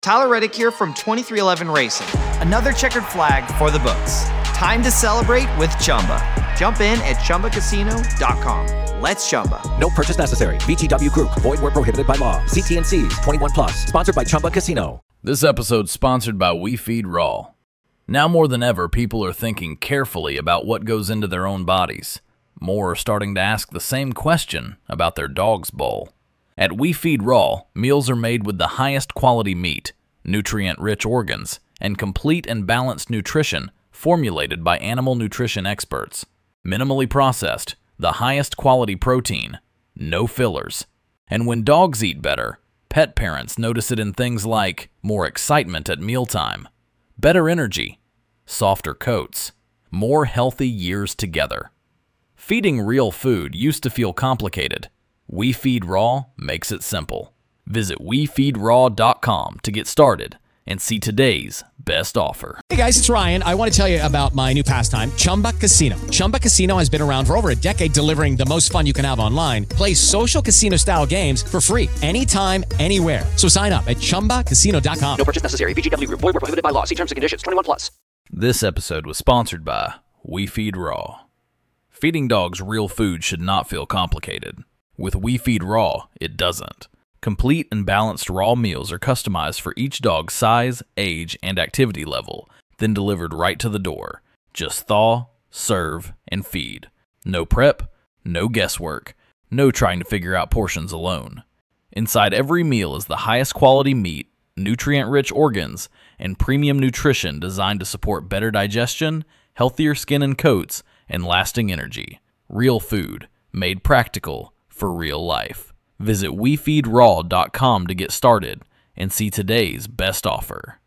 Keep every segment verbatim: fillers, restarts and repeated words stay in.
Tyler Reddick here from twenty-three eleven Racing. Another checkered flag for the books. Time to celebrate with Chumba. Jump in at Chumba Casino dot com. Let's Chumba. No purchase necessary. V G W Group. Void where prohibited by law. See T and C's. twenty-one plus. Sponsored by Chumba Casino. This episode's sponsored by We Feed Raw. Now more than ever, people are thinking carefully about what goes into their own bodies. More are starting to ask the same question about their dog's bowl. At We Feed Raw, meals are made with the highest quality meat, nutrient-rich organs, and complete and balanced nutrition formulated by animal nutrition experts. Minimally processed, the highest quality protein, no fillers. And when dogs eat better, pet parents notice it in things like more excitement at mealtime, better energy, softer coats, more healthy years together. Feeding real food used to feel complicated. We Feed Raw makes it simple. Visit we feed raw dot com to get started and see today's best offer. Hey guys, it's Ryan. I want to tell you about my new pastime, Chumba Casino. Chumba Casino has been around for over a decade, delivering the most fun you can have online. Play social casino-style games for free anytime, anywhere. So sign up at chumba casino dot com. No purchase necessary. V G W Group. Void where prohibited by law. See terms and conditions. twenty-one plus. This episode was sponsored by We Feed Raw. Feeding dogs real food should not feel complicated. With We Feed Raw, it doesn't. Complete and balanced raw meals are customized for each dog's size, age, and activity level, then delivered right to the door. Just thaw, serve, and feed. No prep, no guesswork, no trying to figure out portions alone. Inside every meal is the highest quality meat, nutrient-rich organs, and premium nutrition designed to support better digestion, healthier skin and coats, and lasting energy. Real food, made practical for real life. Visit we feed raw dot com to get started and see today's best offer.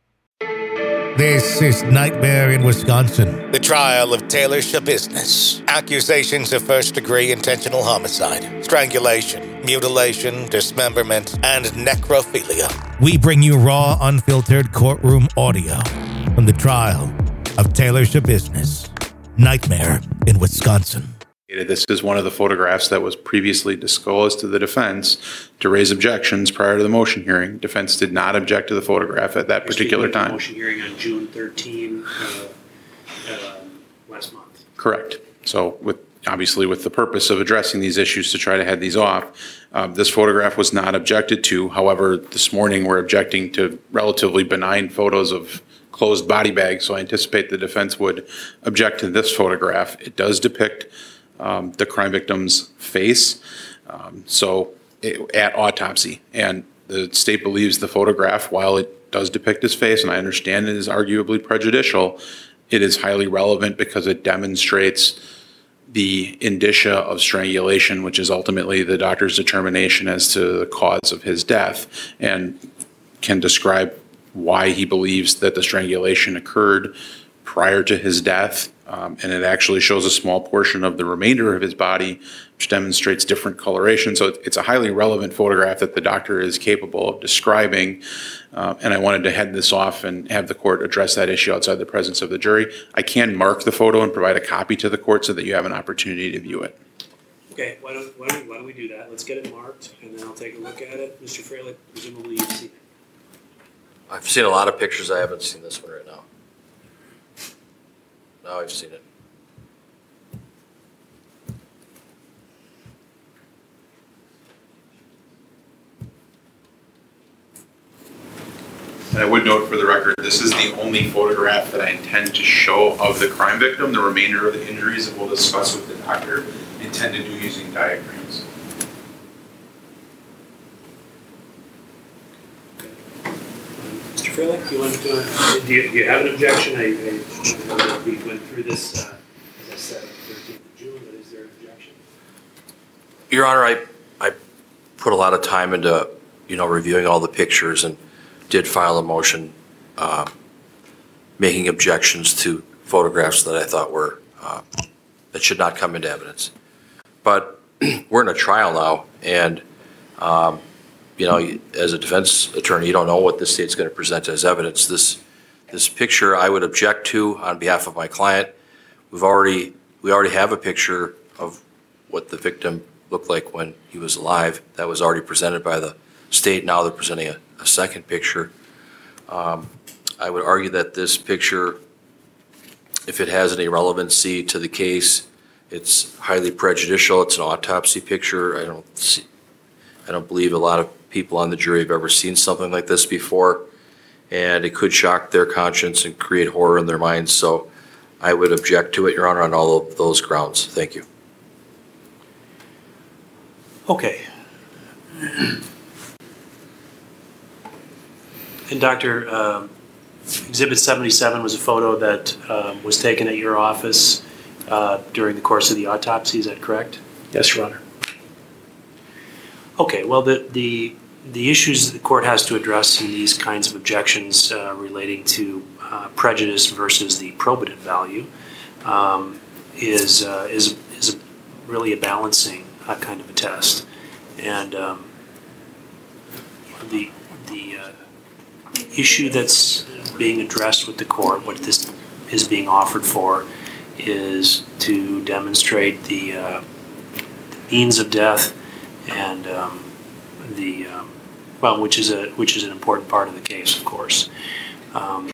This is Nightmare in Wisconsin. The trial of Taylor Schabusiness. Accusations of first-degree intentional homicide, strangulation, mutilation, dismemberment, and necrophilia. We bring you raw, unfiltered courtroom audio from the trial of Taylor Schabusiness. Nightmare in Wisconsin. This is one of the photographs that was previously disclosed to the defense to raise objections prior to the motion hearing. Defense did not object to the photograph at that particular time. Motion hearing on June thirteenth, uh, uh, last month. Correct. So with obviously with the purpose of addressing these issues to try to head these off, uh, this photograph was not objected to. However, this morning we're objecting to relatively benign photos of closed body bags, so I anticipate the defense would object to this photograph. It does depict Um, the crime victim's face, um, so it, at autopsy. And the state believes the photograph, while it does depict his face, and I understand it is arguably prejudicial, it is highly relevant because it demonstrates the indicia of strangulation, which is ultimately the doctor's determination as to the cause of his death, and can describe why he believes that the strangulation occurred prior to his death. Um, and it actually shows a small portion of the remainder of his body, which demonstrates different coloration. So it's a highly relevant photograph that the doctor is capable of describing. Uh, and I wanted to head this off and have the court address that issue outside the presence of the jury. I can mark the photo and provide a copy to the court so that you have an opportunity to view it. Okay, why don't, why don't, why don't we do that? Let's get it marked, and then I'll take a look at it. Mister Fralick, presumably you've seen it. I've seen a lot of pictures. I haven't seen this one right now. No, I've seen it. And I would note for the record, this is the only photograph that I intend to show of the crime victim. The remainder of the injuries that we'll discuss with the doctor intend to do using diagrams. Mister Fralick, you want to, uh, do, you, do you have an objection? I, I, we went through this, uh, as I said, on the thirteenth of June, but is there an objection? Your Honor, I, I put a lot of time into, you know, reviewing all the pictures and did file a motion uh, making objections to photographs that I thought were, uh, that should not come into evidence. But we're in a trial now, and, um, you know, as a defense attorney, you don't know what the state's going to present as evidence. This, this picture I would object to on behalf of my client. We've already, we already have a picture of what the victim looked like when he was alive. That was already presented by the state. Now they're presenting a, a second picture. Um, I would argue that this picture, if it has any relevancy to the case, it's highly prejudicial. It's an autopsy picture. I don't see, I don't believe a lot of people on the jury have ever seen something like this before, and it could shock their conscience and create horror in their minds. So I would object to it, Your Honor, on all of those grounds. Thank you. Okay. And Doctor, um, Exhibit seventy-seven was a photo that um, was taken at your office uh, during the course of the autopsy, is that correct? Yes, Your Honor. Okay, well, the, the, the issues that the court has to address in these kinds of objections uh, relating to uh, prejudice versus the probative value um, is, uh, is, is a, really a balancing uh, kind of a test. And um, the, the uh, issue that's being addressed with the court, what this is being offered for, is to demonstrate the, uh, the means of death and um, the um, well, which is a which is an important part of the case, of course. Um,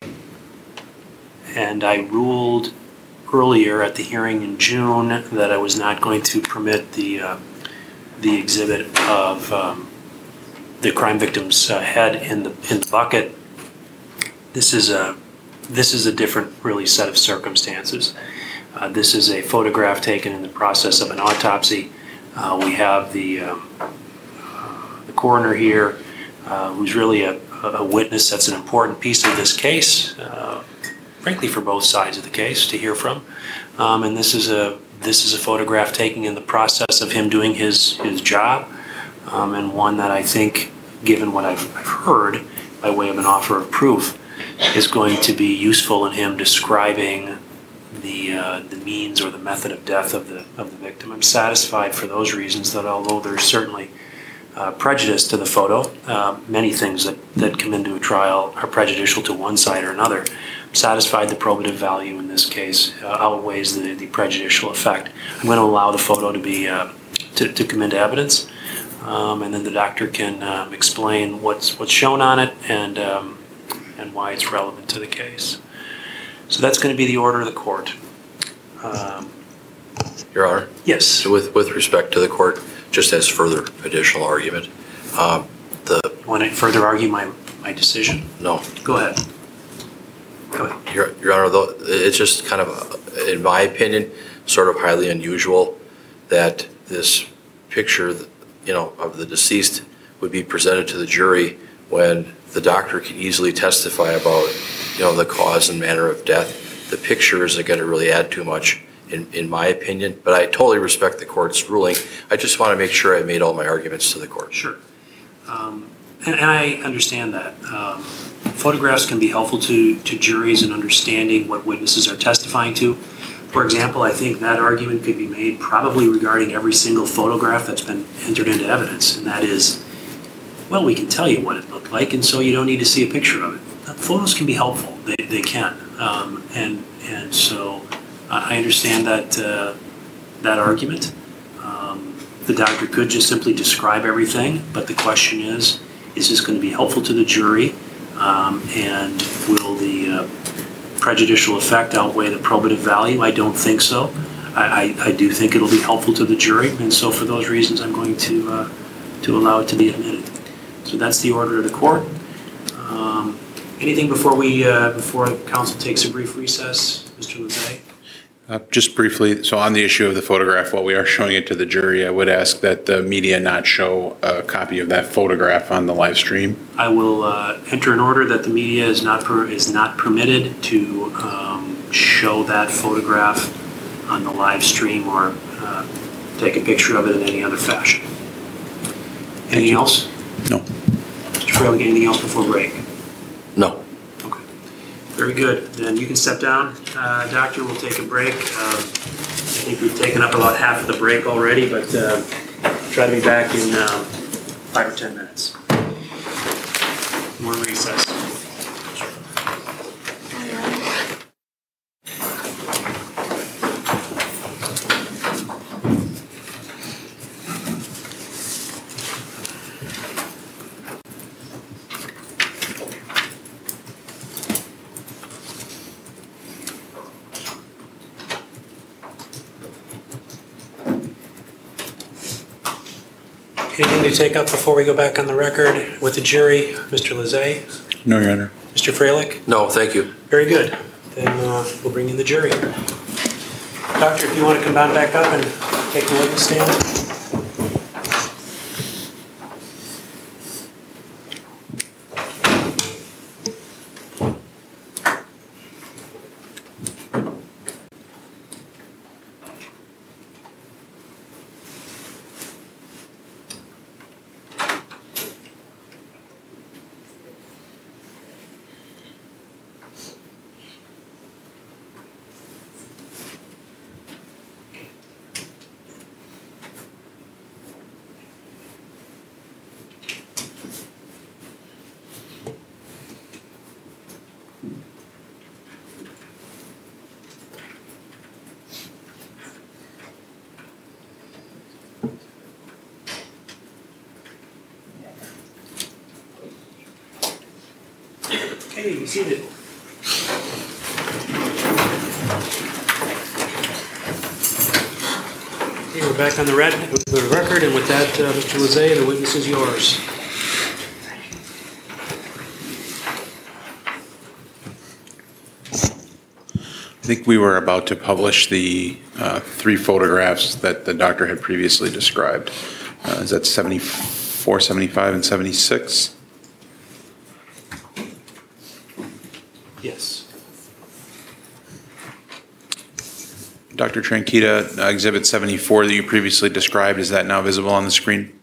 and I ruled earlier at the hearing in June that I was not going to permit the uh, the exhibit of um, the crime victim's uh, head in the in the bucket. This is a this is a different, really, set of circumstances. Uh, this is a photograph taken in the process of an autopsy. Uh, we have the um, uh, the coroner here, uh, who's really a, a witness that's an important piece of this case, uh, frankly, for both sides of the case to hear from. Um, and this is a this is a photograph taken in the process of him doing his his job, um, and one that I think, given what I've, I've heard by way of an offer of proof, is going to be useful in him describing the uh, the means or the method of death of the of the victim. I'm satisfied for those reasons that although there's certainly uh, prejudice to the photo, uh, many things that, that come into a trial are prejudicial to one side or another. I'm satisfied the probative value in this case uh, outweighs the, the prejudicial effect. I'm going to allow the photo to be uh, to, to come into evidence, um, and then the doctor can um, explain what's what's shown on it and um, and why it's relevant to the case. So that's going to be the order of the court. Um, Your Honor? Yes. So with, with respect to the court, just as further additional argument, um, the... You want to further argue my, my decision? No. Go ahead. Go ahead. Your, Your Honor, though, it's just kind of, in my opinion, sort of highly unusual that this picture, you know, of the deceased would be presented to the jury when the doctor can easily testify about, you know, the cause and manner of death. The picture isn't going to really add too much, in, in my opinion, but I totally respect the court's ruling. I just want to make sure I made all my arguments to the court. Sure. Um, and, and I understand that. Um, photographs can be helpful to, to juries in understanding what witnesses are testifying to. For example, I think that argument could be made probably regarding every single photograph that's been entered into evidence, and that is, well, we can tell you what it looked like, and so you don't need to see a picture of it. Photos can be helpful. They, they can. Um, and and so I understand that uh, that argument. Um, the doctor could just simply describe everything, but the question is, is this going to be helpful to the jury? Um, and will the uh, prejudicial effect outweigh the probative value? I don't think so. I, I, I do think it'll be helpful to the jury, and so for those reasons I'm going to, uh, to allow it to be admitted. So that's the order of the court. Um, anything before we uh, before the council takes a brief recess, Mister Lezay? Uh, just briefly, so on the issue of the photograph, while we are showing it to the jury, I would ask that the media not show a copy of that photograph on the live stream. I will uh, enter an order that the media is not per, is not permitted to um, show that photograph on the live stream or uh, take a picture of it in any other fashion. Anything else? No. Mister Freilich, anything else before break? No. Okay. Very good. Then you can step down. Uh, doctor, we'll take a break. Um, I think we've taken up about half of the break already, but uh, try to be back in um, five or ten minutes. More recess. Anything to take up before we go back on the record with the jury? Mister Lizet? No, Your Honor. Mister Freilich? No, thank you. Very good. Then uh, we'll bring in the jury. Doctor, if you want to come on back up and take the witness stand. Okay, you seated. Okay, we're back on the red, the record, and with that, uh, Mister Lizet, the witness is yours. I think we were about to publish the uh, three photographs that the doctor had previously described. Uh, is that seventy-four, seventy-five, and seventy-six? Yes. Doctor Tranquita, uh, Exhibit seventy-four that you previously described, is that now visible on the screen?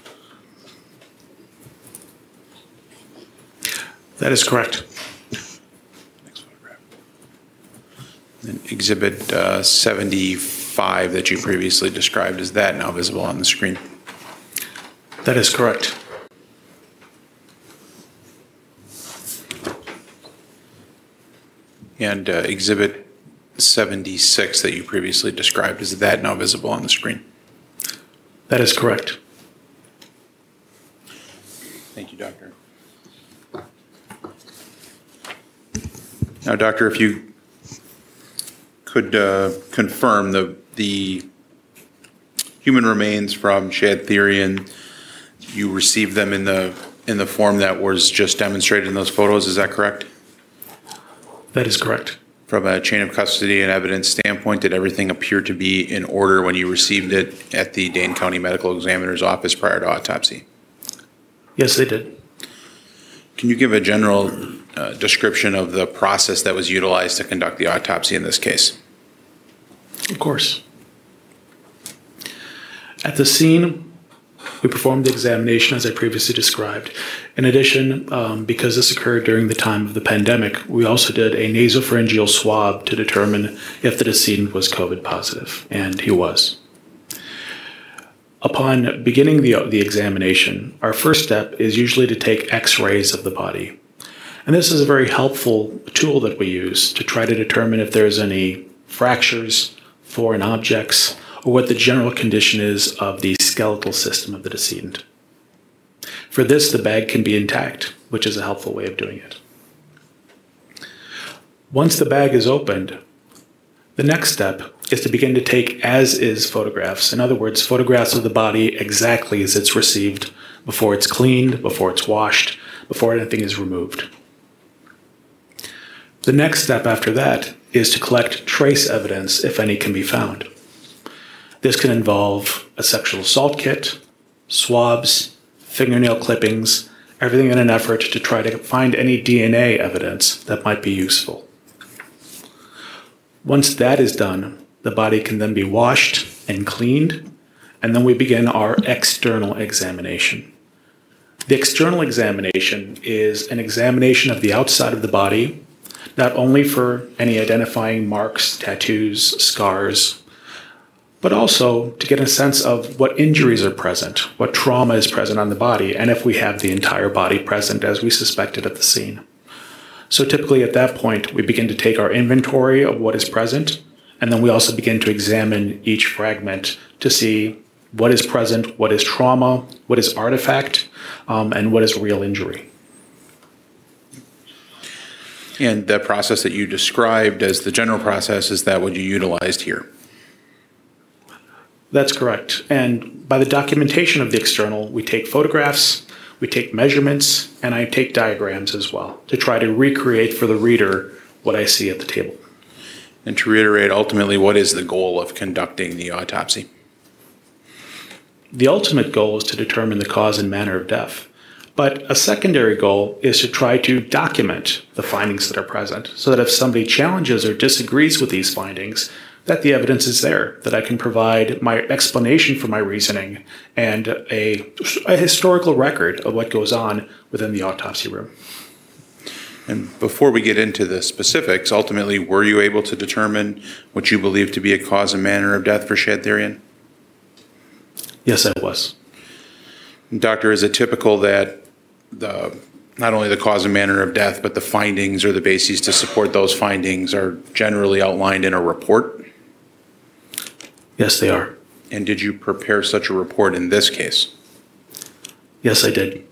That is correct. Next photograph. And Exhibit uh, seventy-five that you previously described, is that now visible on the screen? That is correct. And uh, Exhibit seventy-six that you previously described, is that now visible on the screen? That is correct. Thank you, Doctor. Now, Doctor, if you could uh, confirm the the human remains from Shad Therian, you received them in the in the form that was just demonstrated in those photos, is that correct? That is correct. From a chain of custody and evidence standpoint, did everything appear to be in order when you received it at the Dane County Medical Examiner's office prior to autopsy? Yes, they did. Can you give a general uh, description of the process that was utilized to conduct the autopsy in this case? Of course. At the scene, we performed the examination as I previously described. In addition, um, because this occurred during the time of the pandemic, we also did a nasopharyngeal swab to determine if the decedent was COVID positive, and he was. Upon beginning the, the examination, our first step is usually to take x-rays of the body. And this is a very helpful tool that we use to try to determine if there's any fractures, foreign objects, or what the general condition is of the skeletal system of the decedent. For this, the bag can be intact, which is a helpful way of doing it. Once the bag is opened, the next step is to begin to take as-is photographs. In other words, photographs of the body exactly as it's received, before it's cleaned, before it's washed, before anything is removed. The next step after that is to collect trace evidence, if any can be found. This can involve a sexual assault kit, swabs, fingernail clippings, everything in an effort to try to find any D N A evidence that might be useful. Once that is done, the body can then be washed and cleaned, and then we begin our external examination. The external examination is an examination of the outside of the body, not only for any identifying marks, tattoos, scars, but also to get a sense of what injuries are present, what trauma is present on the body, and if we have the entire body present as we suspected at the scene. So typically at that point, we begin to take our inventory of what is present, and then we also begin to examine each fragment to see what is present, what is trauma, what is artifact, um, and what is real injury. And the process that you described as the general process, is that what you utilized here? That's correct. And by the documentation of the external, we take photographs, we take measurements, and I take diagrams as well to try to recreate for the reader what I see at the table. And to reiterate, ultimately, what is the goal of conducting the autopsy? The ultimate goal is to determine the cause and manner of death. But a secondary goal is to try to document the findings that are present so that if somebody challenges or disagrees with these findings, that the evidence is there, that I can provide my explanation for my reasoning and a, a historical record of what goes on within the autopsy room. And before we get into the specifics, ultimately, were you able to determine what you believe to be a cause and manner of death for Shadtherian? Yes, I was. Doctor, is it typical that the not only the cause and manner of death, but the findings or the bases to support those findings are generally outlined in a report? Yes, they are. And did you prepare such a report in this case? Yes, I did.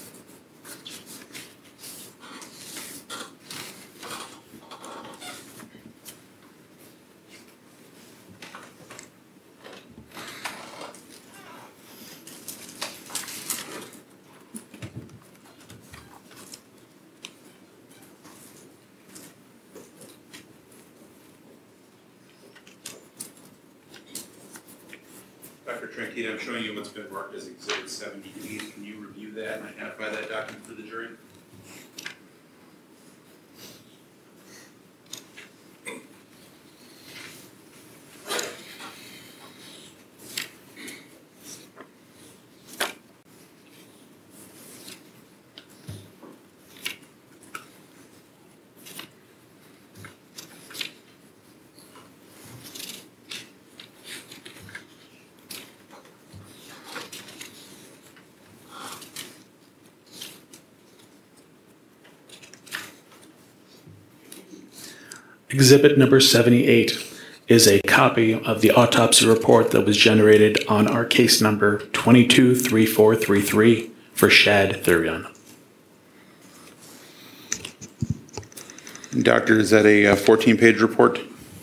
Doctor Tranquita, I'm showing you what's been marked as Exhibit seventy-eight. Can you review that and identify that document for the jury? Exhibit number seventy-eight is a copy of the autopsy report that was generated on our case number twenty-two three four three three for Shadtherian. Doctor, is that a fourteen-page report?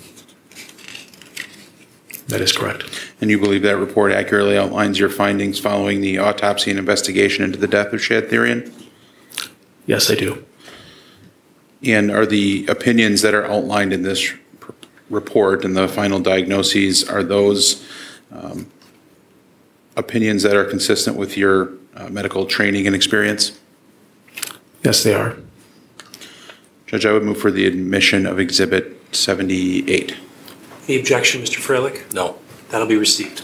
That is correct. And you believe that report accurately outlines your findings following the autopsy and investigation into the death of Shadtherian? Yes, I do. And are the opinions that are outlined in this r- report and the final diagnoses, are those um, opinions that are consistent with your uh, medical training and experience? Yes, they are. Judge, I would move for the admission of Exhibit seventy-eight. Any objection, Mister Freilich? No. That'll be received.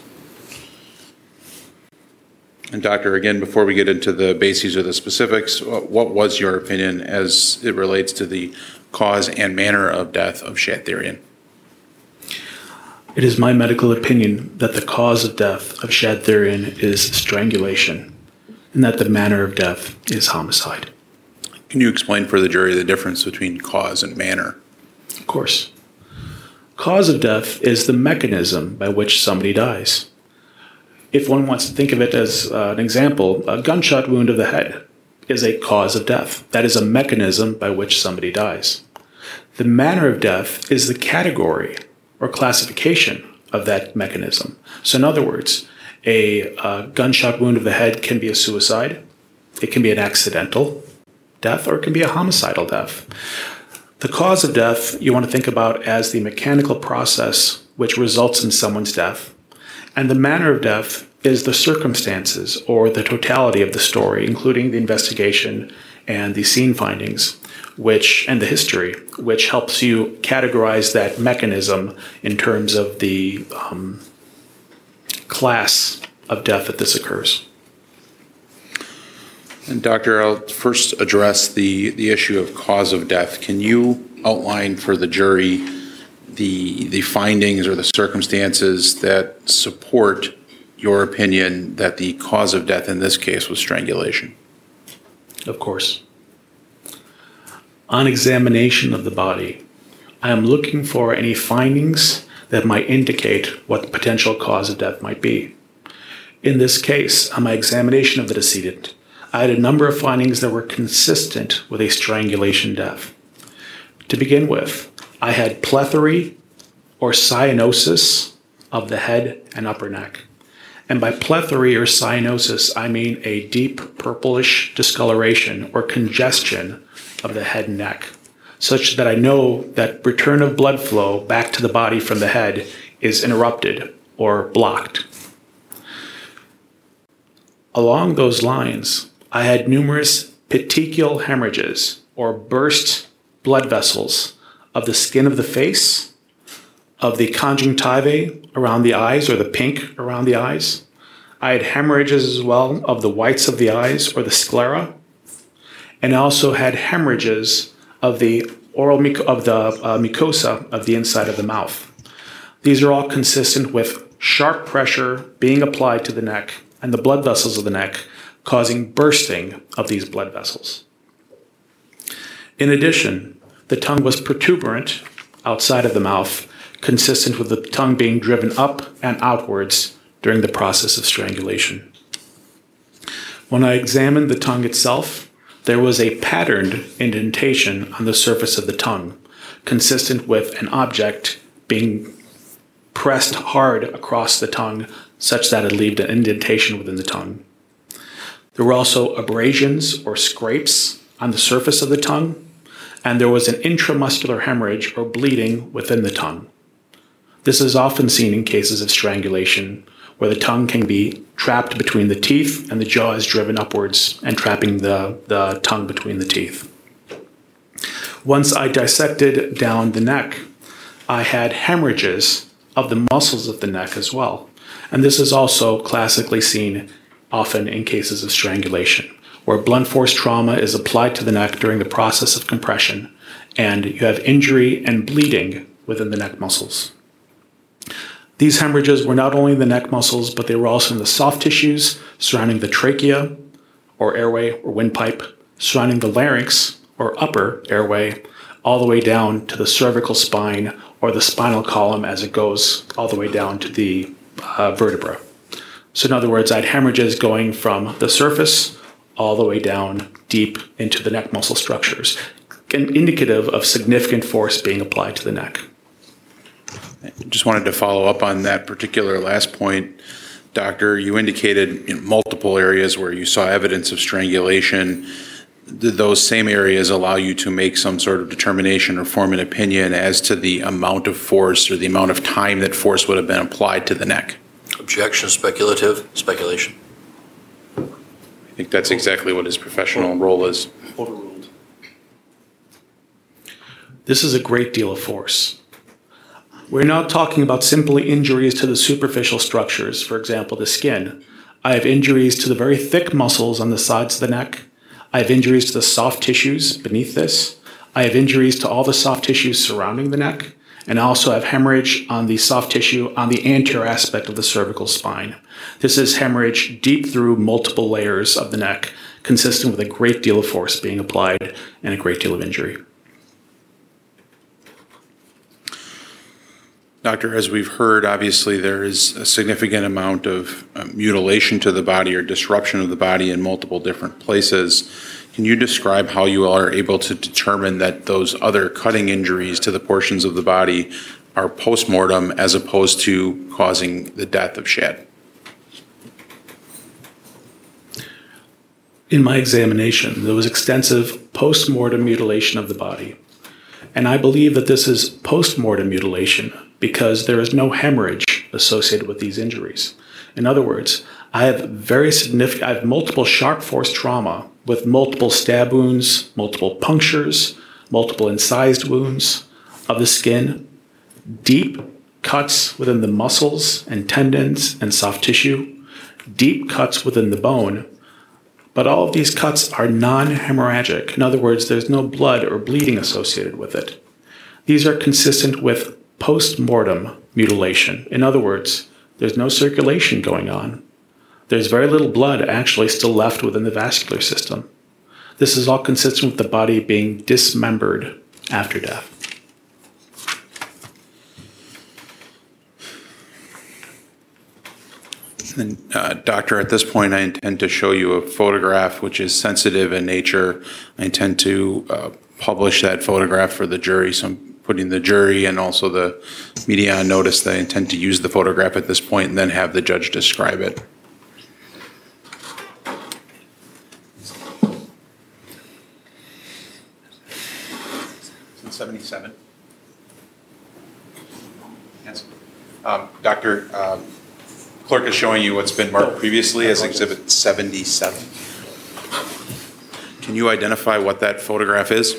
And Doctor, again, before we get into the bases or the specifics, what was your opinion as it relates to the cause and manner of death of Shadtherian? It is my medical opinion that the cause of death of Shadtherian is strangulation and that the manner of death is homicide. Can you explain for the jury the difference between cause and manner? Of course. Cause of death is the mechanism by which somebody dies. If one wants to think of it as uh, an example, a gunshot wound of the head is a cause of death. That is a mechanism by which somebody dies. The manner of death is the category or classification of that mechanism. So in other words, a uh, gunshot wound of the head can be a suicide, it can be an accidental death, or it can be a homicidal death. The cause of death you want to think about as the mechanical process which results in someone's death. And the manner of death is the circumstances or the totality of the story, including the investigation and the scene findings, which and the history, which helps you categorize that mechanism in terms of the um, class of death that this occurs. And Doctor, I'll first address the, the issue of cause of death. Can you outline for the jury the the findings or the circumstances that support your opinion that the cause of death in this case was strangulation? Of course. On examination of the body, I am looking for any findings that might indicate what the potential cause of death might be. In this case, on my examination of the decedent, I had a number of findings that were consistent with a strangulation death. To begin with, I had plethory or cyanosis of the head and upper neck. And by plethory or cyanosis, I mean a deep purplish discoloration or congestion of the head and neck, such that I know that return of blood flow back to the body from the head is interrupted or blocked. Along those lines, I had numerous petechial hemorrhages or burst blood vessels of the skin of the face, of the conjunctivae around the eyes or the pink around the eyes. I had hemorrhages as well of the whites of the eyes or the sclera, and I also had hemorrhages of the oral muc- of the uh, mucosa of the inside of the mouth. These are all consistent with sharp pressure being applied to the neck and the blood vessels of the neck, causing bursting of these blood vessels. In addition, the tongue was protuberant outside of the mouth, consistent with the tongue being driven up and outwards during the process of strangulation. When I examined the tongue itself, there was a patterned indentation on the surface of the tongue, consistent with an object being pressed hard across the tongue such that it left an indentation within the tongue. There were also abrasions or scrapes on the surface of the tongue, and there was an intramuscular hemorrhage or bleeding within the tongue. This is often seen in cases of strangulation, where the tongue can be trapped between the teeth and the jaw is driven upwards and trapping the, the tongue between the teeth. Once I dissected down the neck, I had hemorrhages of the muscles of the neck as well. And this is also classically seen often in cases of strangulation, where blunt force trauma is applied to the neck during the process of compression, and you have injury and bleeding within the neck muscles. These hemorrhages were not only in the neck muscles, but they were also in the soft tissues surrounding the trachea, or airway, or windpipe, surrounding the larynx, or upper airway, all the way down to the cervical spine, or the spinal column as it goes all the way down to the uh, vertebra. So in other words, I had hemorrhages going from the surface all the way down deep into the neck muscle structures, indicative of significant force being applied to the neck. Just wanted to follow up on that particular last point. Doctor, you indicated in multiple areas where you saw evidence of strangulation. Did those same areas allow you to make some sort of determination or form an opinion as to the amount of force or the amount of time that force would have been applied to the neck? Objection, speculative, speculation. I think that's exactly what his professional role is. Overruled. This is a great deal of force. We're not talking about simply injuries to the superficial structures, for example, the skin. I have injuries to the very thick muscles on the sides of the neck. I have injuries to the soft tissues beneath this. I have injuries to all the soft tissues surrounding the neck. And I also have hemorrhage on the soft tissue on the anterior aspect of the cervical spine. This is hemorrhage deep through multiple layers of the neck, consistent with a great deal of force being applied and a great deal of injury. Doctor, as we've heard, obviously there is a significant amount of uh, mutilation to the body or disruption of the body in multiple different places. Can you describe how you are able to determine that those other cutting injuries to the portions of the body are post-mortem as opposed to causing the death of Shad? In my examination, there was extensive post-mortem mutilation of the body. And I believe that this is post-mortem mutilation because there is no hemorrhage associated with these injuries. In other words, I have very significant, I have multiple sharp force trauma with multiple stab wounds, multiple punctures, multiple incised wounds of the skin, deep cuts within the muscles and tendons and soft tissue, deep cuts within the bone. But all of these cuts are non-hemorrhagic. In other words, there's no blood or bleeding associated with it. These are consistent with post-mortem mutilation. In other words, there's no circulation going on. There's very little blood actually still left within the vascular system. This is all consistent with the body being dismembered after death. And, uh, doctor, at this point, I intend to show you a photograph which is sensitive in nature. I intend to uh, publish that photograph for the jury, so I'm putting the jury and also the media on notice that I intend to use the photograph at this point and then have the judge describe it. seventy-seven. Yes. Um, Doctor, um, clerk is showing you what's been marked previously as Exhibit seventy-seven. Can you identify what that photograph is?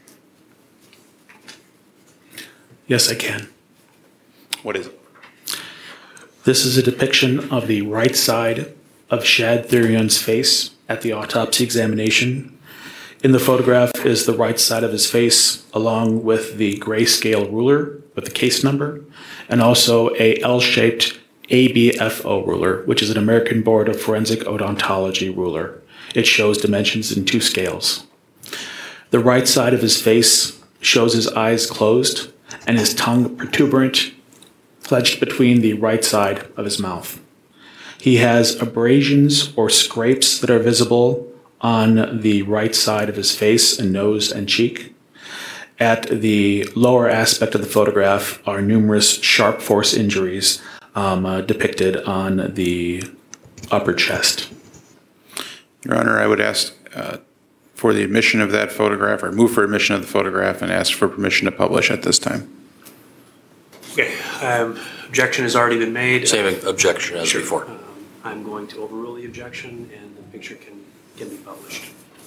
Yes, I can. What is it? This is a depiction of the right side of Shad Thurion's face at the autopsy examination. In the photograph is the right side of his face, along with the grayscale ruler with the case number, and also a L-shaped A B F O ruler, which is an American Board of Forensic Odontology ruler. It shows dimensions in two scales. The right side of his face shows his eyes closed and his tongue protuberant, pledged between the right side of his mouth. He has abrasions or scrapes that are visible on the right side of his face and nose and cheek. At the lower aspect of the photograph are numerous sharp force injuries um, uh, depicted on the upper chest. Your Honor, I would ask uh, for the admission of that photograph, or move for admission of the photograph, and ask for permission to publish at this time. Okay, um, objection has already been made. Same objection as Sure. before. Um, I'm going to overrule the objection, and the picture can, can be published.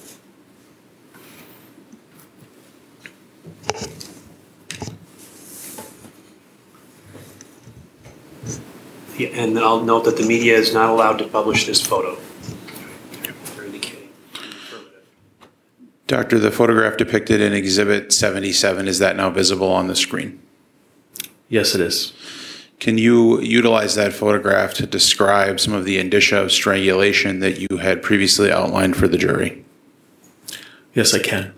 Yeah, and I'll note that the media is not allowed to publish this photo. They're indicating affirmative. Doctor, the photograph depicted in Exhibit seventy-seven, is that now visible on the screen? Yes, it is. Can you utilize that photograph to describe some of the indicia of strangulation that you had previously outlined for the jury? Yes, I can.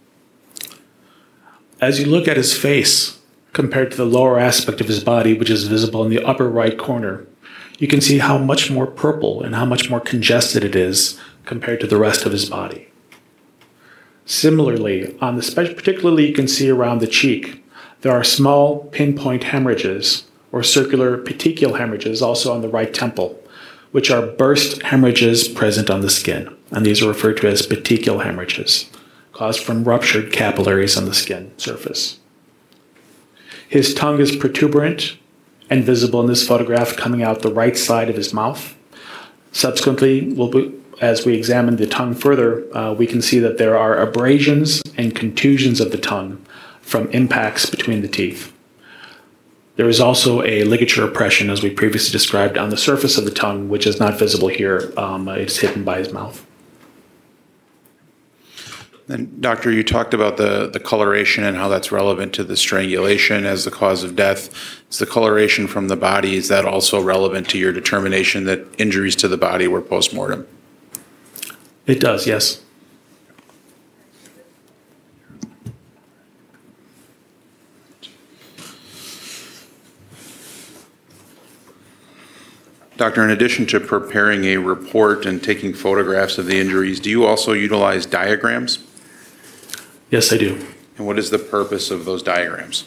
As you look at his face, compared to the lower aspect of his body, which is visible in the upper right corner, you can see how much more purple and how much more congested it is compared to the rest of his body. Similarly, on the spe- particularly you can see around the cheek, there are small pinpoint hemorrhages or circular petechial hemorrhages also on the right temple, which are burst hemorrhages present on the skin. And these are referred to as petechial hemorrhages, caused from ruptured capillaries on the skin surface. His tongue is protuberant and visible in this photograph coming out the right side of his mouth. Subsequently, we'll be, as we examine the tongue further, uh, we can see that there are abrasions and contusions of the tongue from impacts between the teeth. There is also a ligature oppression, as we previously described, on the surface of the tongue, which is not visible here. Um, it's hidden by his mouth. And Doctor, you talked about the, the coloration and how that's relevant to the strangulation as the cause of death. Is the coloration from the body, is that also relevant to your determination that injuries to the body were postmortem? It does, yes. Doctor, in addition to preparing a report and taking photographs of the injuries, do you also utilize diagrams? Yes, I do. And what is the purpose of those diagrams?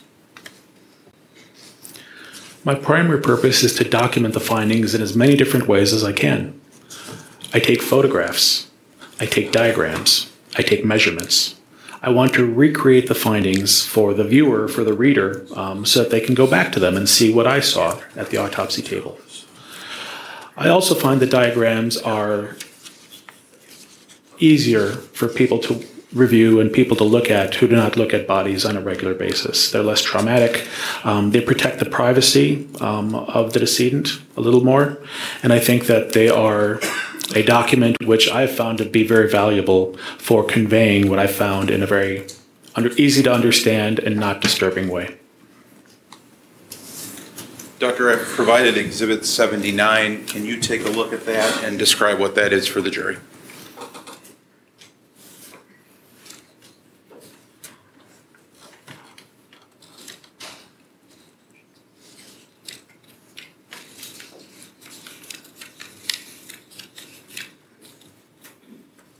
My primary purpose is to document the findings in as many different ways as I can. I take photographs. I take diagrams. I take measurements. I want to recreate the findings for the viewer, for the reader, um, so that they can go back to them and see what I saw at the autopsy table. I also find that diagrams are easier for people to review and people to look at who do not look at bodies on a regular basis. They're less traumatic. Um, they protect the privacy um, of the decedent a little more. And I think that they are a document which I've found to be very valuable for conveying what I found in a very under, easy to understand and not disturbing way. Doctor, I've provided Exhibit seventy-nine. Can you take a look at that and describe what that is for the jury?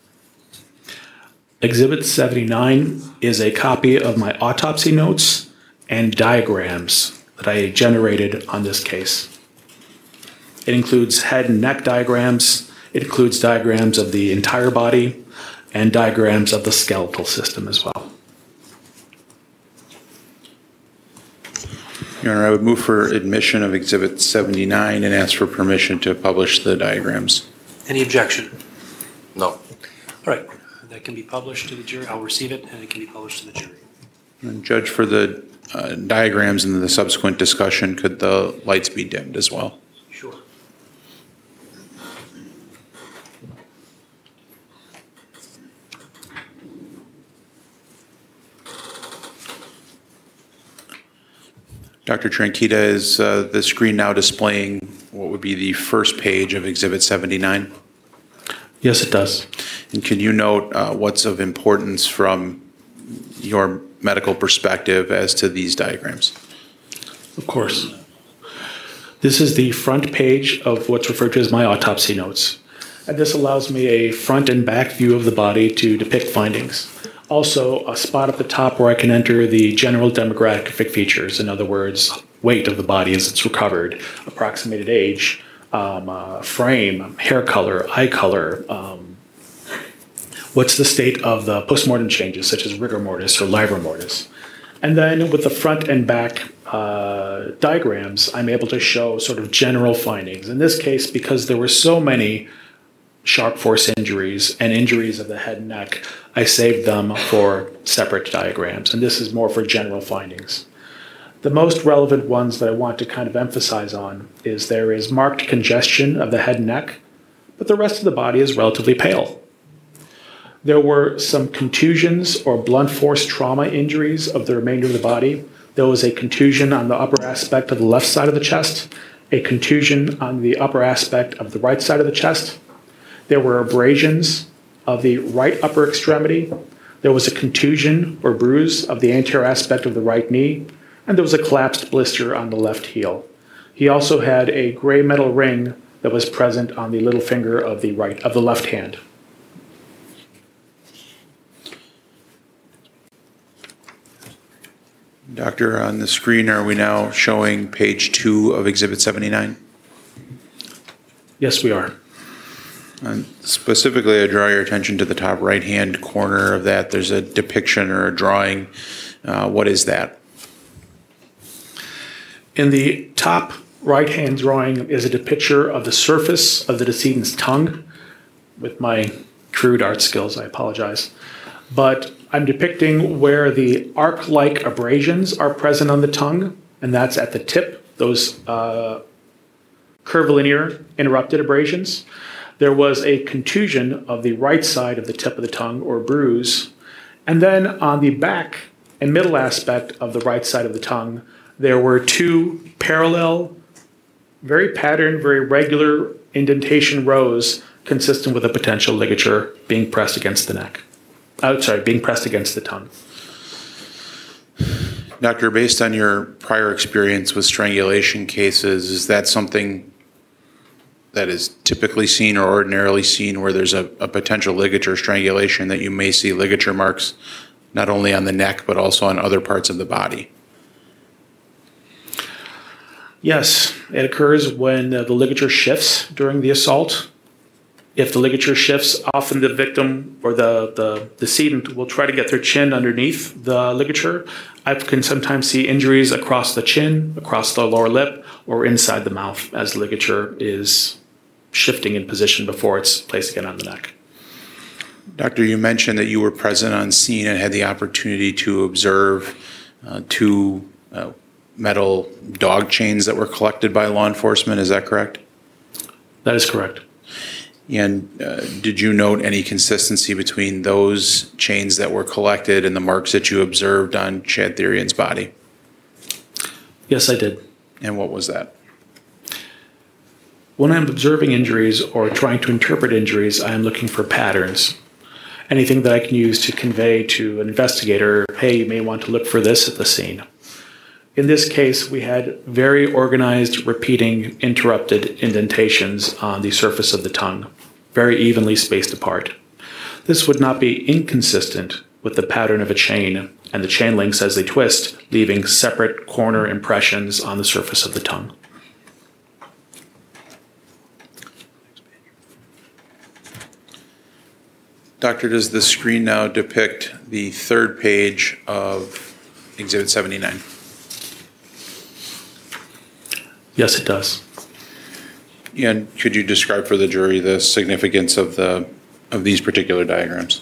Exhibit seventy-nine is a copy of my autopsy notes and diagrams that I generated on this case. It includes head and neck diagrams. It includes diagrams of the entire body and diagrams of the skeletal system as well. Your Honor, I would move for admission of Exhibit seventy-nine and ask for permission to publish the diagrams. Any objection? No. All right, that can be published to the jury. I'll receive it, and it can be published to the jury. And Judge, for the uh, diagrams and the subsequent discussion, could the lights be dimmed as well? Sure. Doctor Tranquita, is uh, the screen now displaying what would be the first page of Exhibit seventy-nine? Yes, it does. And can you note uh, what's of importance from your medical perspective as to these diagrams? Of course. This is the front page of what's referred to as my autopsy notes. And this allows me a front and back view of the body to depict findings. Also, a spot at the top where I can enter the general demographic features, in other words, weight of the body as it's recovered, approximated age, um, uh, frame, hair color, eye color, um, what's the state of the postmortem changes, such as rigor mortis or livor mortis. And then with the front and back uh, diagrams, I'm able to show sort of general findings. In this case, because there were so many sharp force injuries and injuries of the head and neck, I saved them for separate diagrams, and this is more for general findings. The most relevant ones that I want to kind of emphasize on is there is marked congestion of the head and neck, but the rest of the body is relatively pale. There were some contusions or blunt force trauma injuries of the remainder of the body. There was a contusion on the upper aspect of the left side of the chest, a contusion on the upper aspect of the right side of the chest. There were abrasions of the right upper extremity. There was a contusion or bruise of the anterior aspect of the right knee, and there was a collapsed blister on the left heel. He also had a gray metal ring that was present on the little finger of the right of the left hand. Doctor, on the screen, are we now showing page two of Exhibit seventy-nine? Yes, we are. And specifically, I draw your attention to the top right-hand corner of that. There's a depiction or a drawing. Uh, what is that? In the top right-hand drawing is a depiction of the surface of the decedent's tongue. With my crude art skills, I apologize. But I'm depicting where the arc-like abrasions are present on the tongue, and that's at the tip, those uh, curvilinear interrupted abrasions. There was a contusion of the right side of the tip of the tongue, or bruise. And then on the back and middle aspect of the right side of the tongue, there were two parallel, very patterned, very regular indentation rows consistent with a potential ligature being pressed against the neck. Oh, sorry, being pressed against the tongue. Doctor, based on your prior experience with strangulation cases, is that something that is typically seen or ordinarily seen where there's a, a potential ligature strangulation that you may see ligature marks not only on the neck but also on other parts of the body? Yes, it occurs when uh, the ligature shifts during the assault. If the ligature shifts, often the victim or the, the decedent will try to get their chin underneath the ligature. I can sometimes see injuries across the chin, across the lower lip, or inside the mouth as the ligature is shifting in position before it's placed again on the neck. Doctor, you mentioned that you were present on scene and had the opportunity to observe uh, two uh, metal dog chains that were collected by law enforcement. Is that correct? That is correct. And uh, did you note any consistency between those chains that were collected and the marks that you observed on Chad Therian's body? Yes, I did. And what was that? When I'm observing injuries or trying to interpret injuries, I am looking for patterns. Anything that I can use to convey to an investigator, hey, you may want to look for this at the scene. In this case, we had very organized, repeating, interrupted indentations on the surface of the tongue, very evenly spaced apart. This would not be inconsistent with the pattern of a chain, and the chain links as they twist, leaving separate corner impressions on the surface of the tongue. Doctor, does the screen now depict the third page of Exhibit seventy-nine? Yes, it does. And could you describe for the jury the significance of the of these particular diagrams?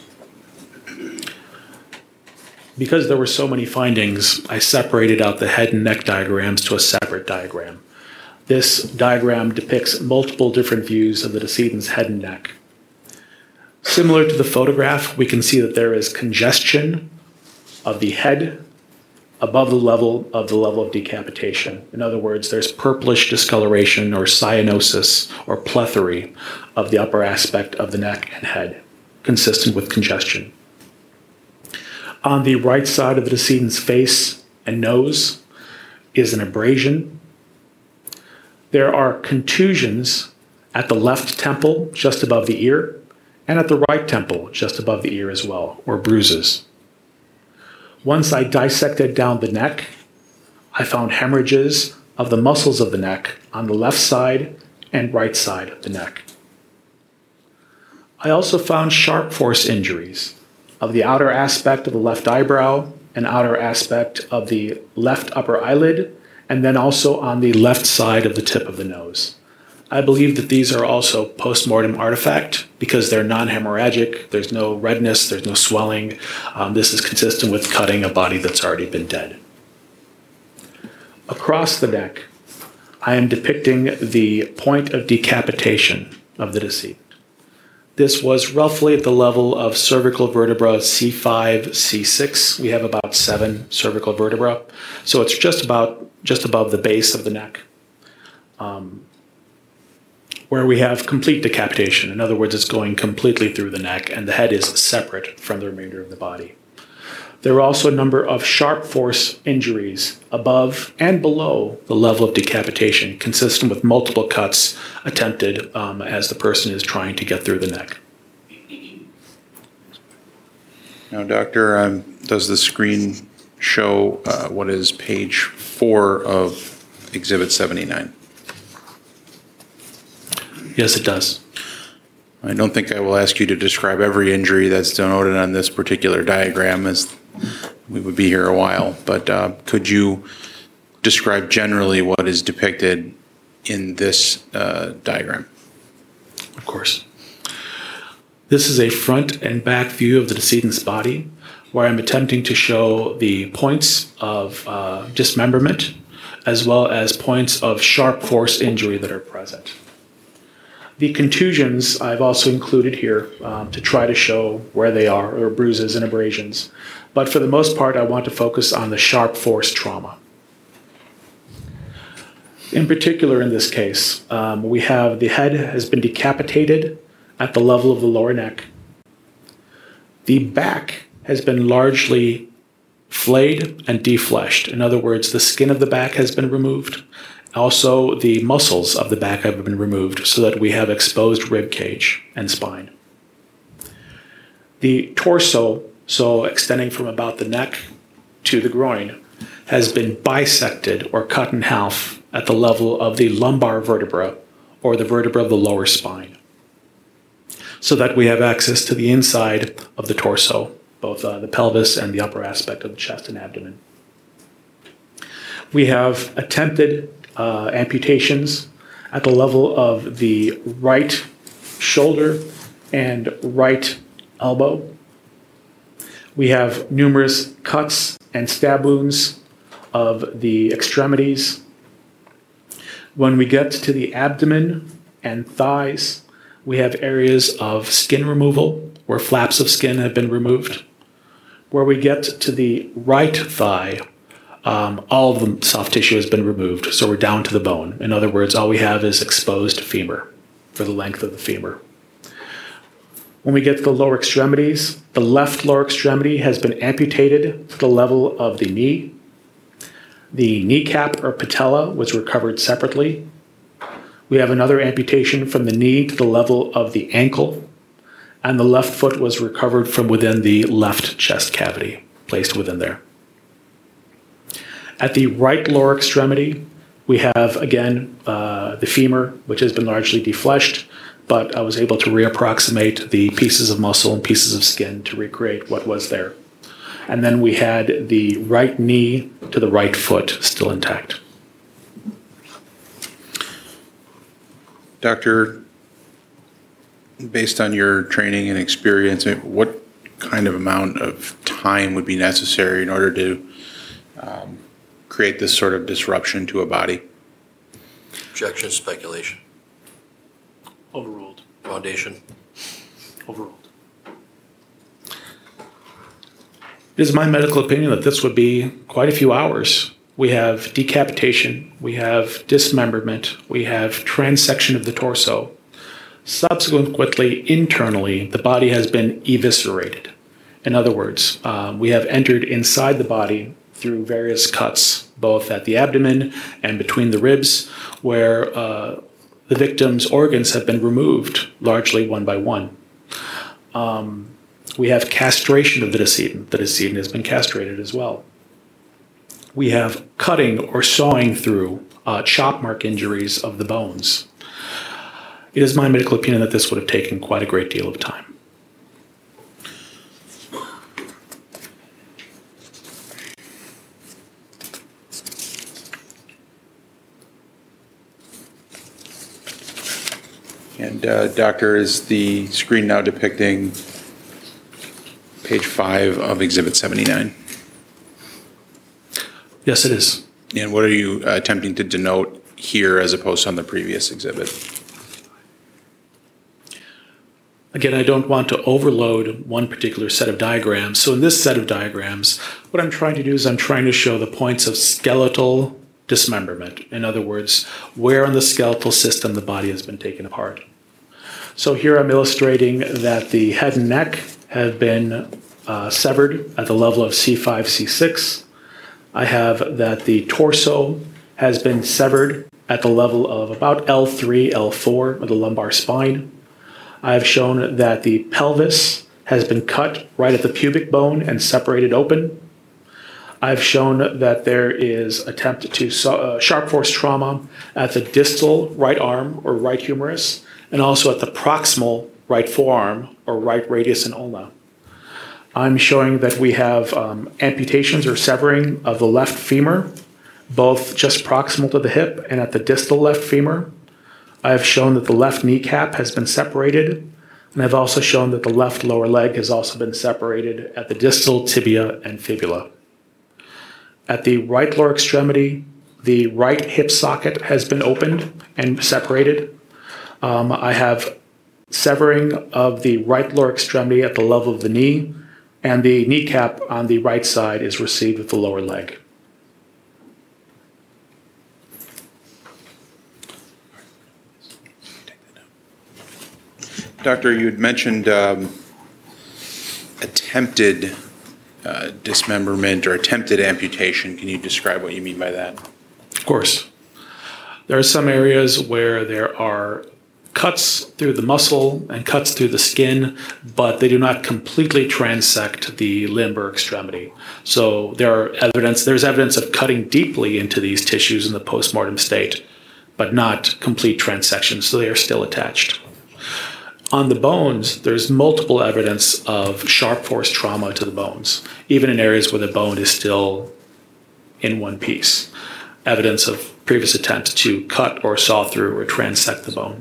Because there were so many findings, I separated out the head and neck diagrams to a separate diagram. This diagram depicts multiple different views of the decedent's head and neck. Similar to the photograph, we can see that there is congestion of the head above the level of the level of decapitation. In other words, there's purplish discoloration or cyanosis or plethory of the upper aspect of the neck and head, consistent with congestion. On the right side of the decedent's face and nose is an abrasion. There are contusions at the left temple, just above the ear, and at the right temple, just above the ear as well, or bruises. Once I dissected down the neck, I found hemorrhages of the muscles of the neck on the left side and right side of the neck. I also found sharp force injuries of the outer aspect of the left eyebrow and outer aspect of the left upper eyelid, and then also on the left side of the tip of the nose. I believe that these are also post-mortem artifact because they're non-hemorrhagic, there's no redness, there's no swelling. Um, this is consistent with cutting a body that's already been dead. Across the neck, I am depicting the point of decapitation of the decedent. This was roughly at the level of cervical vertebra C five, C six. We have about seven cervical vertebrae. So it's just about just above the base of the neck, um, where we have complete decapitation. In other words, it's going completely through the neck and the head is separate from the remainder of the body. There were also a number of sharp force injuries above and below the level of decapitation, consistent with multiple cuts attempted um, as the person is trying to get through the neck. Now, Doctor, um, does the screen show uh, what is page four of Exhibit seventy-nine? Yes, it does. I don't think I will ask you to describe every injury that's denoted on this particular diagram, as we would be here a while, but uh, could you describe generally what is depicted in this uh, diagram? Of course. This is a front and back view of the decedent's body, where I'm attempting to show the points of uh, dismemberment, as well as points of sharp force injury that are present. The contusions I've also included here um, to try to show where they are, or bruises and abrasions. But for the most part, I want to focus on the sharp force trauma. In particular, in this case, um, we have the head has been decapitated at the level of the lower neck. The back has been largely flayed and defleshed. In other words, the skin of the back has been removed. Also, the muscles of the back have been removed so that we have exposed rib cage and spine. The torso, so extending from about the neck to the groin, has been bisected or cut in half at the level of the lumbar vertebra or the vertebra of the lower spine, so that we have access to the inside of the torso, both uh, the pelvis and the upper aspect of the chest and abdomen. We have attempted uh, amputations at the level of the right shoulder and right elbow. We have numerous cuts and stab wounds of the extremities. When we get to the abdomen and thighs, we have areas of skin removal where flaps of skin have been removed. Where we get to the right thigh, um, all of the soft tissue has been removed, so we're down to the bone. In other words, all we have is exposed femur for the length of the femur. When we get to the lower extremities, the left lower extremity has been amputated to the level of the knee. The kneecap or patella was recovered separately. We have another amputation from the knee to the level of the ankle, and the left foot was recovered from within the left chest cavity, placed within there. At the right lower extremity, we have, again, uh, the femur, which has been largely defleshed, but I was able to reapproximate the pieces of muscle and pieces of skin to recreate what was there. And then we had the right knee to the right foot still intact. Doctor, based on your training and experience, what kind of amount of time would be necessary in order to um, create this sort of disruption to a body? Objection, speculation. Overruled. Foundation. Overruled. It is my medical opinion that this would be quite a few hours. We have decapitation, we have dismemberment, we have transection of the torso. Subsequently, internally, the body has been eviscerated. In other words, um, we have entered inside the body through various cuts, both at the abdomen and between the ribs, where uh, the victim's organs have been removed, largely one by one. Um, we have castration of the decedent. The decedent has been castrated as well. We have cutting or sawing through uh, chop mark injuries of the bones. It is my medical opinion that this would have taken quite a great deal of time. And uh, doctor, is the screen now depicting page five of Exhibit seventy-nine? Yes, it is. And what are you uh, attempting to denote here as opposed to on the previous exhibit? Again, I don't want to overload one particular set of diagrams. So in this set of diagrams, what I'm trying to do is I'm trying to show the points of skeletal dismemberment. In other words, where in the skeletal system the body has been taken apart. So here I'm illustrating that the head and neck have been uh, severed at the level of C five, C six. I have that the torso has been severed at the level of about L three, L four of the lumbar spine. I have shown that the pelvis has been cut right at the pubic bone and separated open. I've shown that there is attempt to uh, sharp force trauma at the distal right arm or right humerus, and also at the proximal right forearm or right radius and ulna. I'm showing that we have um, amputations or severing of the left femur, both just proximal to the hip and at the distal left femur. I have shown that the left kneecap has been separated, and I've also shown that the left lower leg has also been separated at the distal tibia and fibula. At the right lower extremity, the right hip socket has been opened and separated. Um, I have severing of the right lower extremity at the level of the knee, and the kneecap on the right side is received with the lower leg. Doctor, you had mentioned um, attempted uh, dismemberment or attempted amputation. Can you describe what you mean by that? Of course. There are some areas where there are cuts through the muscle and cuts through the skin, but they do not completely transect the limb or extremity. So there are evidence, there's evidence of cutting deeply into these tissues in the postmortem state, but not complete transection, so they are still attached. On the bones, there's multiple evidence of sharp force trauma to the bones, even in areas where the bone is still in one piece. Evidence of previous attempt to cut or saw through or transect the bone.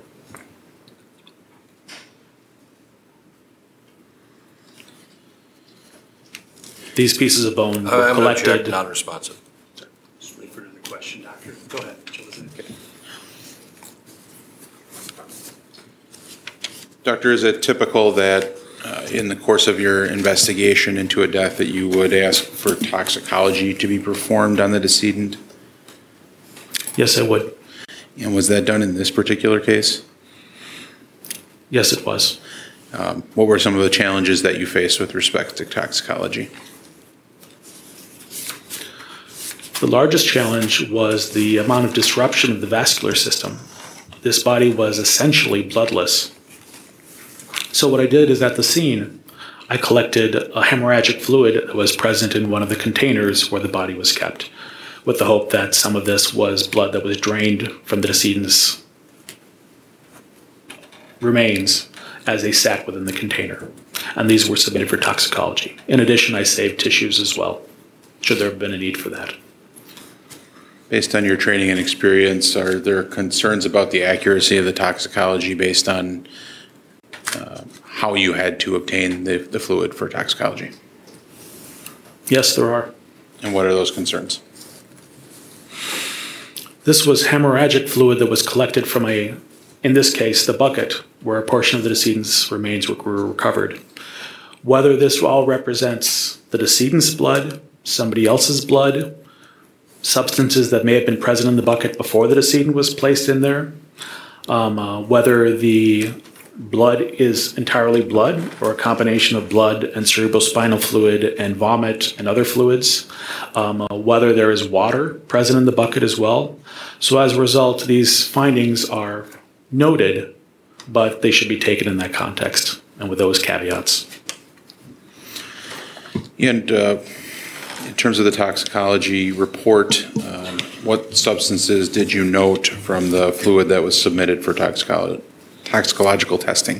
These pieces of bone were I'm collected. object, non-responsive. Just wait for another question, doctor. Go ahead. Okay. Doctor, is it typical that uh, in the course of your investigation into a death that you would ask for toxicology to be performed on the decedent? Yes, I would. And was that done in this particular case? Yes, it was. Um, what were some of the challenges that you faced with respect to toxicology? The largest challenge was the amount of disruption of the vascular system. This body was essentially bloodless. So what I did is at the scene, I collected a hemorrhagic fluid that was present in one of the containers where the body was kept, with the hope that some of this was blood that was drained from the decedent's remains as they sat within the container. And these were submitted for toxicology. In addition, I saved tissues as well, should there have been a need for that. Based on your training and experience, are there concerns about the accuracy of the toxicology based on uh, how you had to obtain the, the fluid for toxicology? Yes, there are. And what are those concerns? This was hemorrhagic fluid that was collected from a, in this case, the bucket where a portion of the decedent's remains were, were recovered. Whether this all represents the decedent's blood, somebody else's blood, substances that may have been present in the bucket before the decedent was placed in there, um, uh, whether the blood is entirely blood or a combination of blood and cerebrospinal fluid and vomit and other fluids, um, uh, whether there is water present in the bucket as well. So as a result, these findings are noted, but they should be taken in that context and with those caveats. And uh, in terms of the toxicology report, um, what substances did you note from the fluid that was submitted for toxicology? Toxicological testing?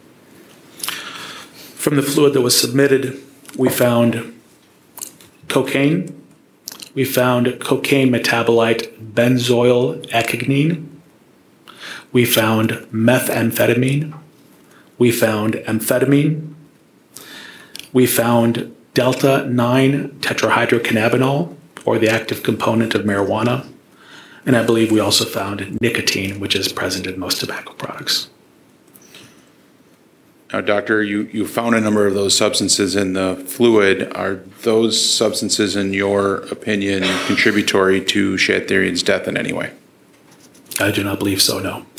From the fluid that was submitted, we found cocaine. We found cocaine metabolite benzoyl ecgonine. We found methamphetamine. We found amphetamine. We found delta nine tetrahydrocannabinol, or the active component of marijuana. And I believe we also found nicotine, which is present in most tobacco products. Now, doctor, you, you found a number of those substances in the fluid. Are those substances, in your opinion, contributory to Shatharian's death in any way? I do not believe so, no.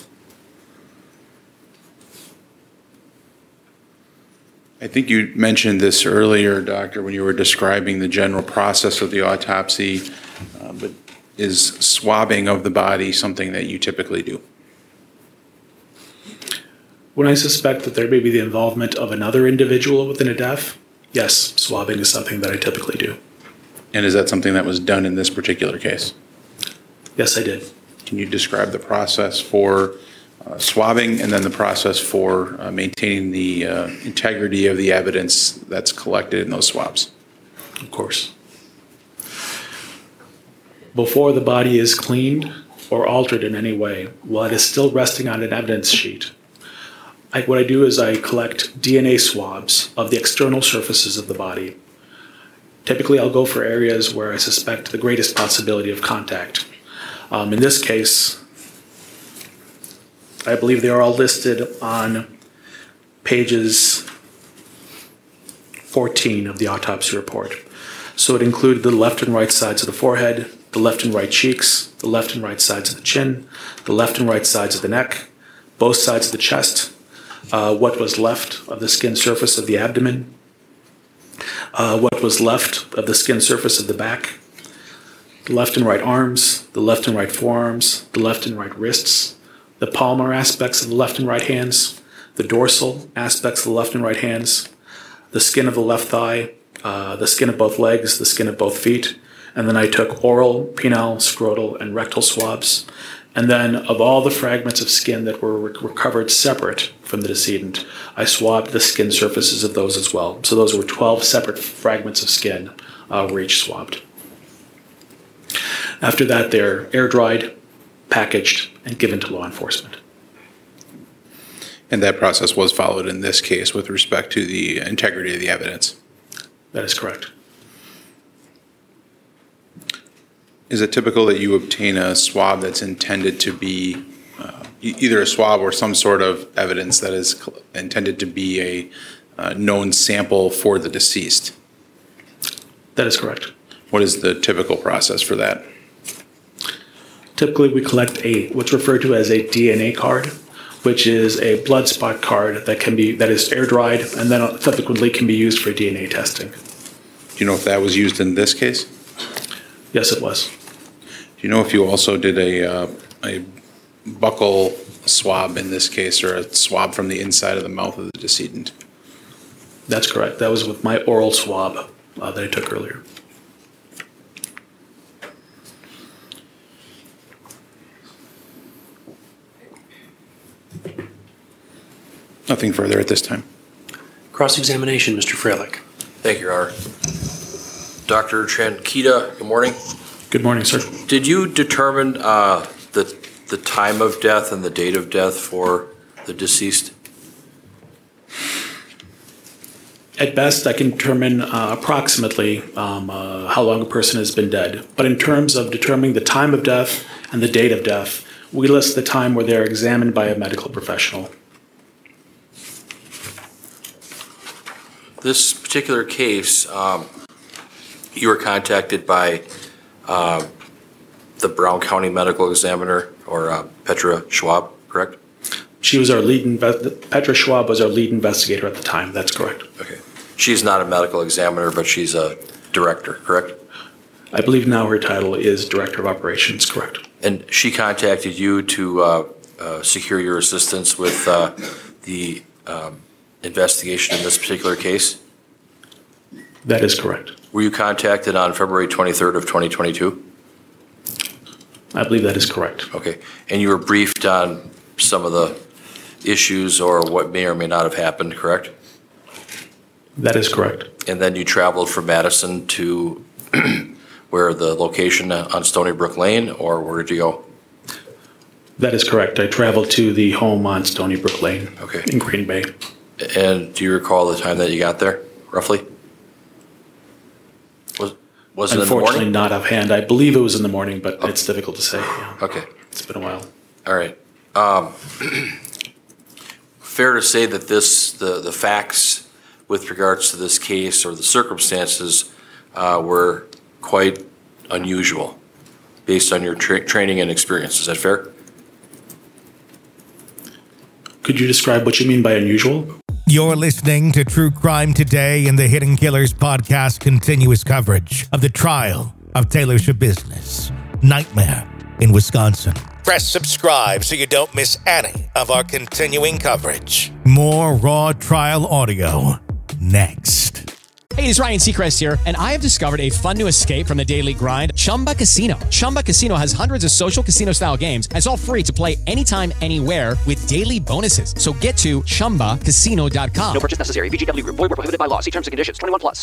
I think you mentioned this earlier, doctor, when you were describing the general process of the autopsy, uh, but is swabbing of the body something that you typically do? When I suspect that there may be the involvement of another individual within a death, yes, swabbing is something that I typically do. And is that something that was done in this particular case? Yes, I did. Can you describe the process for uh, swabbing and then the process for uh, maintaining the uh, integrity of the evidence that's collected in those swabs? Of course. Before the body is cleaned or altered in any way, while it is still resting on an evidence sheet, I, what I do is I collect D N A swabs of the external surfaces of the body. Typically, I'll go for areas where I suspect the greatest possibility of contact. Um, in this case, I believe they are all listed on pages fourteen of the autopsy report. So it included the left and right sides of the forehead, the left and right cheeks, the left and right sides of the chin, the left and right sides of the neck, both sides of the chest, uh, what was left of the skin surface of the abdomen, uh, what was left of the skin surface of the back, the left and right arms, the left and right forearms, the left and right wrists, the palmar aspects of the left and right hands, the dorsal aspects of the left and right hands, the skin of the left thigh, uh, the skin of both legs, the skin of both feet, and then I took oral, penile, scrotal, and rectal swabs. And then of all the fragments of skin that were re- recovered separate from the decedent, I swabbed the skin surfaces of those as well. So those were twelve separate fragments of skin uh, were each swabbed. After that, they're air-dried, packaged, and given to law enforcement. And that process was followed in this case with respect to the integrity of the evidence? That is correct. Is it typical that you obtain a swab that's intended to be uh, e- either a swab or some sort of evidence that is cl- intended to be a uh, known sample for the deceased? That is correct. What is the typical process for that? Typically, we collect a what's referred to as a D N A card, which is a blood spot card that can be that is air dried and then subsequently can be used for D N A testing. Do you know if that was used in this case? Yes, it was. Do you know if you also did a uh, a buccal swab in this case, or a swab from the inside of the mouth of the decedent? That's correct. That was with my oral swab uh, that I took earlier. Nothing further at this time. Cross-examination, Mister Freilich. Thank you, Your Honor. Doctor Trankita, good morning. Good morning, sir. Did you determine uh, the the time of death and the date of death for the deceased? At best, I can determine uh, approximately um, uh, how long a person has been dead. But in terms of determining the time of death and the date of death, we list the time where they're examined by a medical professional. This particular case, um, you were contacted by uh, the Brown County Medical Examiner, or uh, Petra Schwab, correct? She was our lead, inve- Petra Schwab was our lead investigator at the time, that's correct. Okay. She's not a medical examiner, but she's a director, correct? I believe now her title is Director of Operations, correct. And she contacted you to uh, uh, secure your assistance with uh, the um, investigation in this particular case? That is correct. Were you contacted on February twenty-third of twenty twenty-two? I believe that is correct. Okay. And you were briefed on some of the issues or what may or may not have happened, correct? That is correct. And then you traveled from Madison to where the location on Stony Brook Lane, or where did you go? That is correct. I traveled to the home on Stony Brook Lane Okay. in Green Bay. And do you recall the time that you got there, roughly? Was was it in the Unfortunately, morning? not offhand. I believe it was in the morning, but it's difficult to say. Yeah. Okay. It's been a while. All right. Um, fair to say that this, the, the facts with regards to this case or the circumstances uh, were quite unusual based on your tra- training and experience. Is that fair? Could you describe what you mean by unusual? You're listening to True Crime Today in the Hidden Killers podcast continuous coverage of the trial of Taylor Schabusiness, Nightmare in Wisconsin. Press subscribe so you don't miss any of our continuing coverage. More raw trial audio next. Hey, it's Ryan Seacrest here, and I have discovered a fun new escape from the daily grind, Chumba Casino. Chumba Casino has hundreds of social casino-style games, and it's all free to play anytime, anywhere with daily bonuses. So get to chumba casino dot com. No purchase necessary. V G W Group. Void where prohibited by law. See terms and conditions. twenty-one plus.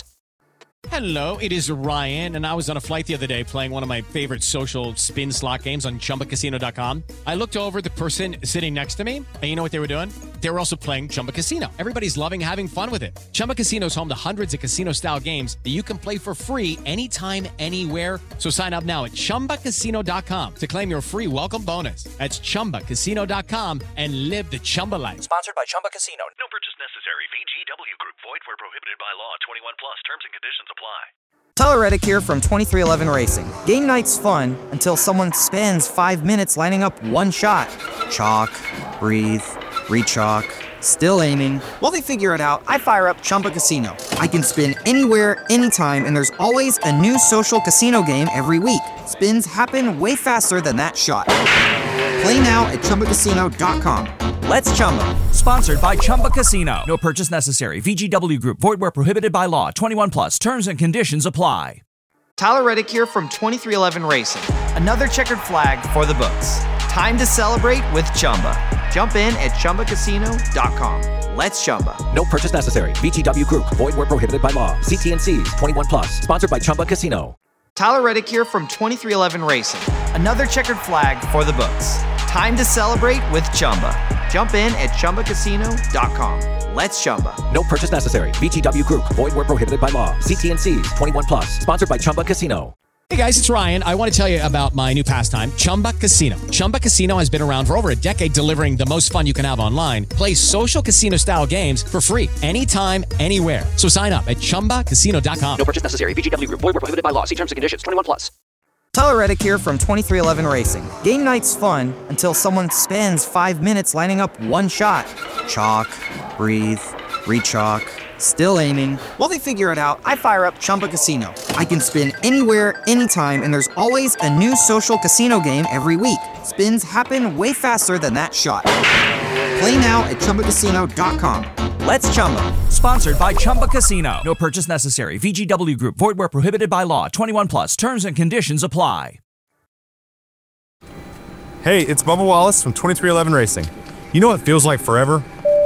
Hello, it is Ryan, and I was on a flight the other day playing one of my favorite social spin slot games on chumba casino dot com. I looked over at the person sitting next to me, and you know what they were doing? They were also playing Chumba Casino. Everybody's loving having fun with it. Chumba Casino is home to hundreds of casino-style games that you can play for free anytime, anywhere. So sign up now at chumba casino dot com to claim your free welcome bonus. That's chumba casino dot com and live the Chumba life. Sponsored by Chumba Casino. No purchase necessary. V G W Group. Void where prohibited by law. twenty-one plus. Terms and conditions apply. Tyler Reddick here from twenty-three eleven Racing. Game night's fun until someone spends five minutes lining up one shot. Chalk, breathe, re-chalk, still aiming. While they figure it out, I fire up Chumba Casino. I can spin anywhere, anytime, and there's always a new social casino game every week. Spins happen way faster than that shot. Play now at chumba casino dot com. Let's Chumba. Sponsored by Chumba Casino. No purchase necessary. V G W Group. Void where prohibited by law. twenty-one plus. Terms and conditions apply. Tyler Reddick here from twenty-three eleven Racing. Another checkered flag for the books. Time to celebrate with Chumba. Jump in at chumba casino dot com. Let's Chumba. No purchase necessary. V G W Group. Void where prohibited by law. See T N Cs. twenty-one plus. Sponsored by Chumba Casino. Tyler Reddick here from twenty-three eleven Racing. Another checkered flag for the books. Time to celebrate with Chumba. Jump in at chumba casino dot com. Let's Chumba. No purchase necessary. V G W Group. Void where prohibited by law. See T N Cs. twenty-one plus. Sponsored by Chumba Casino. Hey guys, it's Ryan. I want to tell you about my new pastime, Chumba Casino. Chumba Casino has been around for over a decade, delivering the most fun you can have online. Play social casino-style games for free anytime, anywhere. So sign up at chumba casino dot com. No purchase necessary. V G W Group. Void where prohibited by law. See terms and conditions. twenty-one plus. Tyler Reddick here from twenty-three eleven Racing. Game night's fun until someone spends five minutes lining up one shot. Chalk, breathe, re-chalk, still aiming. While they figure it out, I fire up Chumba Casino. I can spin anywhere, anytime, and there's always a new social casino game every week. Spins happen way faster than that shot. Play now at chumba casino dot com. Let's Chumba. Sponsored by Chumba Casino. No purchase necessary. V G W Group. Void where prohibited by law. twenty-one plus. Terms and conditions apply. Hey, it's Bubba Wallace from twenty-three eleven Racing. You know what feels like forever?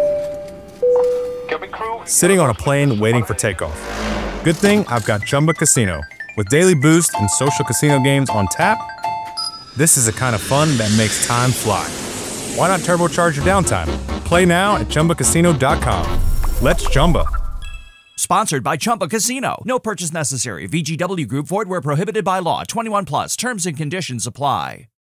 Sitting on a plane waiting for takeoff. Good thing I've got Chumba Casino. With daily boost and social casino games on tap, this is the kind of fun that makes time fly. Why not turbocharge your downtime? Play now at chumba casino dot com. Let's Chumba. Sponsored by Chumba Casino. No purchase necessary. V G W Group. Void where prohibited by law. twenty-one plus. Terms and conditions apply.